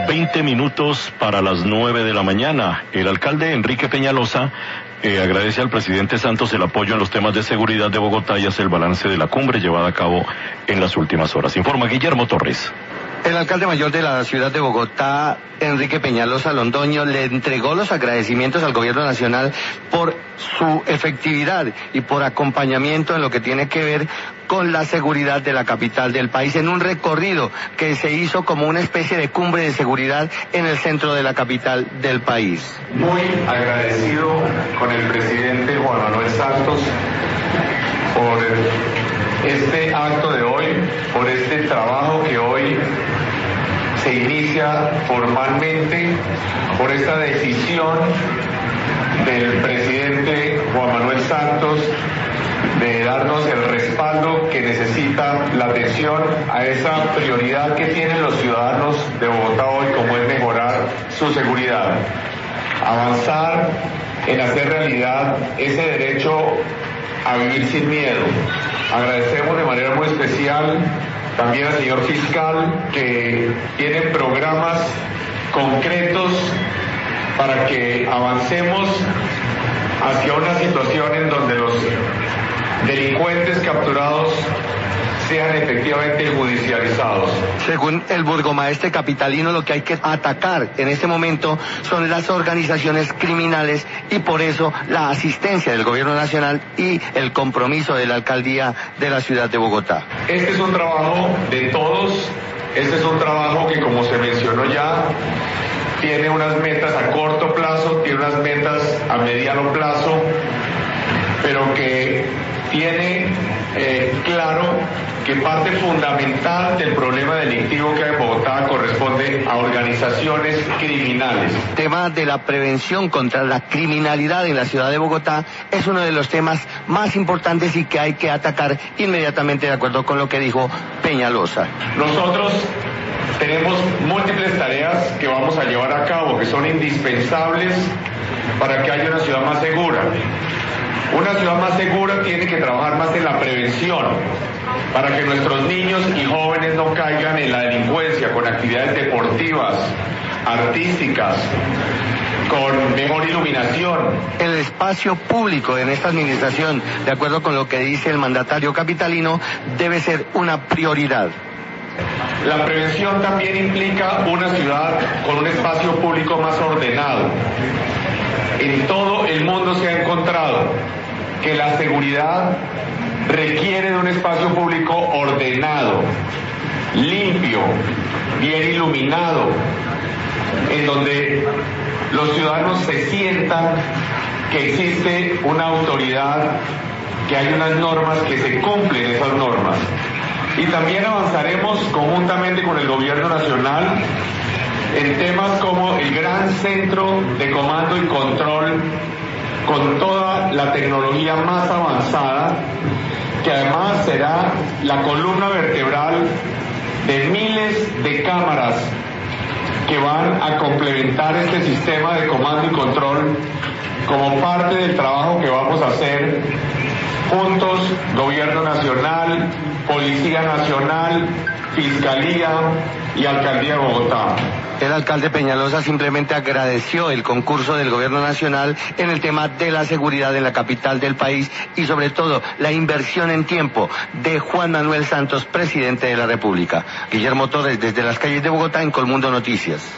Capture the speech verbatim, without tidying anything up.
veinte minutos para las nueve de la mañana. El alcalde Enrique Peñalosa eh, agradece al presidente Santos el apoyo en los temas de seguridad de Bogotá y hace el balance de la cumbre llevada a cabo en las últimas horas. Informa Guillermo Torres. El alcalde mayor de la ciudad de Bogotá, Enrique Peñalosa Londoño, le entregó los agradecimientos al gobierno nacional por su efectividad y por acompañamiento en lo que tiene que ver con la seguridad de la capital del país, en un recorrido que se hizo como una especie de cumbre de seguridad en el centro de la capital del país. Muy agradecido con el presidente Juan Manuel Santos por este acto de hoy, por este trabajo que hoy se inicia formalmente, por esta decisión del presidente Juan Manuel Santos de darnos el respaldo que necesita la atención a esa prioridad que tienen los ciudadanos de Bogotá hoy, como es mejorar su seguridad, avanzar en hacer realidad ese derecho a vivir sin miedo. Agradecemos de manera muy especial también al señor fiscal, que tiene programas concretos para que avancemos hacia una situación en donde los delincuentes capturados sean efectivamente judicializados. Según el burgomaestre capitalino, lo que hay que atacar en este momento son las organizaciones criminales y por eso la asistencia del gobierno nacional y el compromiso de la alcaldía de la ciudad de Bogotá. Este es un trabajo de todos, este es un trabajo que, como se mencionó ya, tiene unas metas a corto plazo, tiene unas metas a mediano plazo, pero que tiene eh, claro que parte fundamental del problema delictivo que hay en Bogotá corresponde a organizaciones criminales. El tema de la prevención contra la criminalidad en la ciudad de Bogotá es uno de los temas más importantes y que hay que atacar inmediatamente, de acuerdo con lo que dijo Peñalosa. Nosotros tenemos múltiples tareas que vamos a llevar a cabo, que son indispensables para que haya una ciudad más segura. Una ciudad más segura tiene que trabajar más en la prevención, para que nuestros niños y jóvenes no caigan en la delincuencia, con actividades deportivas, artísticas, con mejor iluminación. El espacio público en esta administración, de acuerdo con lo que dice el mandatario capitalino, debe ser una prioridad. La prevención también implica una ciudad con un espacio público más ordenado. En todo el mundo se ha encontrado que la seguridad requiere de un espacio público ordenado, limpio, bien iluminado, en donde los ciudadanos se sientan que existe una autoridad, que hay unas normas, que se cumplen esas normas. Y también avanzaremos conjuntamente con el gobierno nacional en temas como el gran centro de comando y control, con toda la tecnología más avanzada, que además será la columna vertebral de miles de cámaras que van a complementar este sistema de comando y control como parte del trabajo que vamos a hacer juntos, Gobierno Nacional, Policía Nacional, Fiscalía y Alcaldía de Bogotá. El alcalde Peñalosa simplemente agradeció el concurso del gobierno nacional en el tema de la seguridad en la capital del país y sobre todo la inversión en tiempo de Juan Manuel Santos, presidente de la República. Guillermo Torres, desde las calles de Bogotá, en Colmundo Noticias.